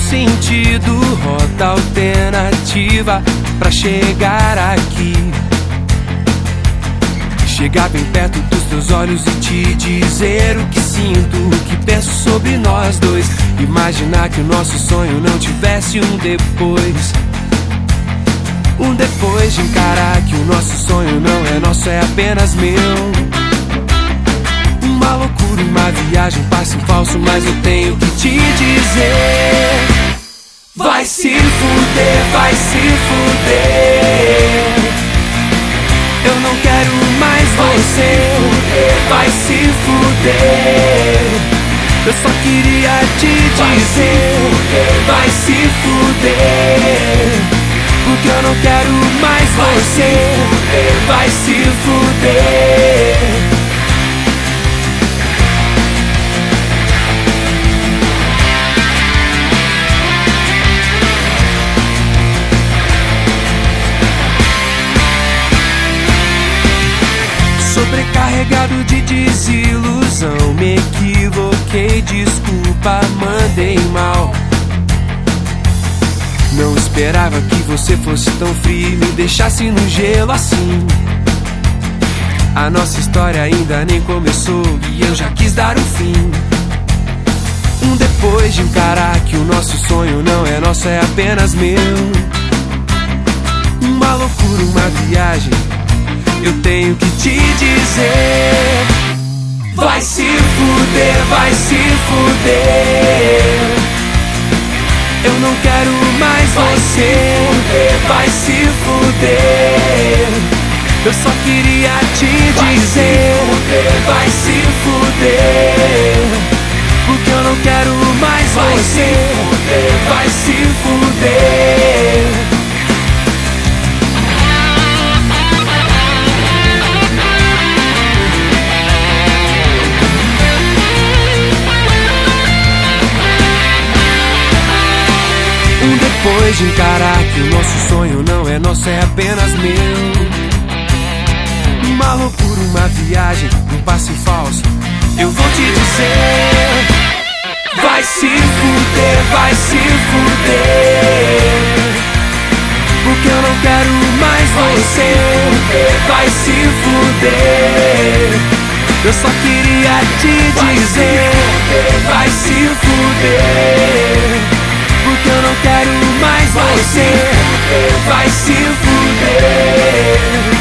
sentido, rota alternativa pra chegar aqui. Chegar bem perto dos teus olhos e te dizer o que sinto, o que penso sobre nós dois. Imaginar que o nosso sonho não tivesse um depois. Um depois de encarar que o nosso sonho não é nosso, é apenas meu. Uma loucura, uma viagem, passe em falso, mas eu tenho que te dizer: vai se fuder, vai se fuder. Eu não quero mais você, vai se fuder. Eu só queria te dizer: vai se fuder. Porque eu não quero mais você, vai se fuder. Sobrecarregado de desilusão, me equivoquei, desculpa, mandei mal. Não esperava que você fosse tão frio e me deixasse no gelo assim. A nossa história ainda nem começou e eu já quis dar um fim. Um depois de encarar que o nosso sonho não é nosso, é apenas meu. Uma loucura, uma viagem, eu tenho que te dizer: vai se fuder, vai se fuder. Eu não quero mais você, vai se fuder. Eu só queria te dizer: vai se fuder. Porque eu não quero mais você, vai se fuder. Depois de encarar que o nosso sonho não é nosso, é apenas meu. Uma loucura, uma viagem, um passe falso, eu vou te dizer: vai se fuder, vai se fuder. Porque eu não quero mais você, vai se fuder. Eu só queria te dizer: vai se fuder. Porque eu não quero mais você, vai se fuder.